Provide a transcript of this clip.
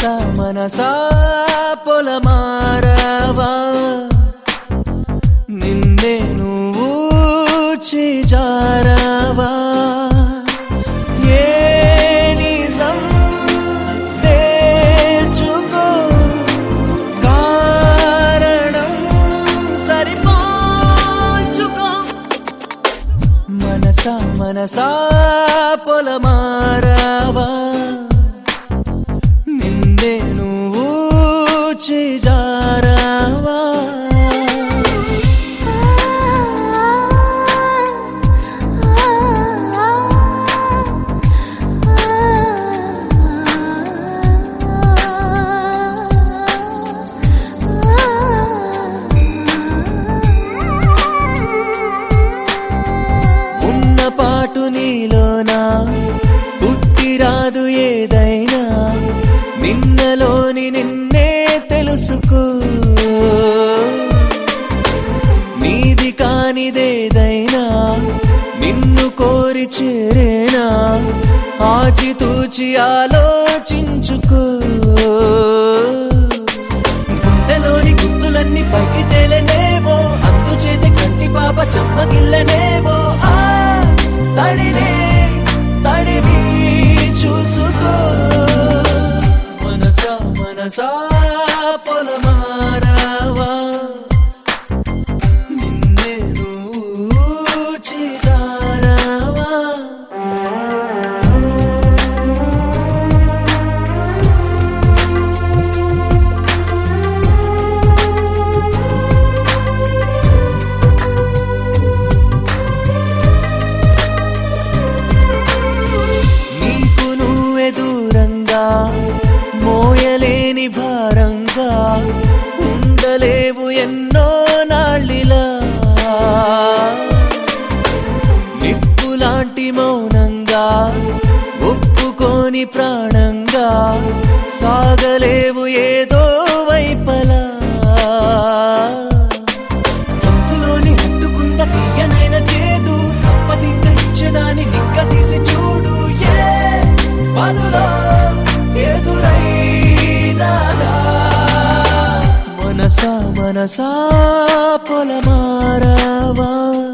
మనసా మనసా పొలమారవా నిన్నే నువ్వు చేజారవా ఏ నిజం తేల్చుకో కారణం సరిపోల్చుకో మనసా మనసా పొలమారవా నిన్నే నువ్వు చేజారవా పాటు నీలోనా పుట్టిరాదు ఏదైనా నిన్నలోని నిన్నే తెలుసుకో నీది కానిదేదైనా నిన్ను కోరి చేరేనా ఆచితూచి ఆలోచించుకో గుండెలోని గుర్తులన్నీ పైకి తేలనేమో అందుచేత కంటి పాప చెమ్మగిల్లనేమో తడివి చూసుకో మనసా మనసా పొలమారవా నిన్నే నువ్వు చేజారవా మోయలేని భారంగా ఉండలేవు ఎన్నో నాళ్ళిలా నిప్పులాంటి మౌనంగా ఒప్పుకోని ప్రాణంగా సాగలేవు ఏదో వైపలా గొంతులోని హత్తుకుంద తీయనైన చేదు తప్పదింక ఇచ్చడానికి ఇంక తీసి చూడు ఏ బదులో మనసా మనసా పొలమారవా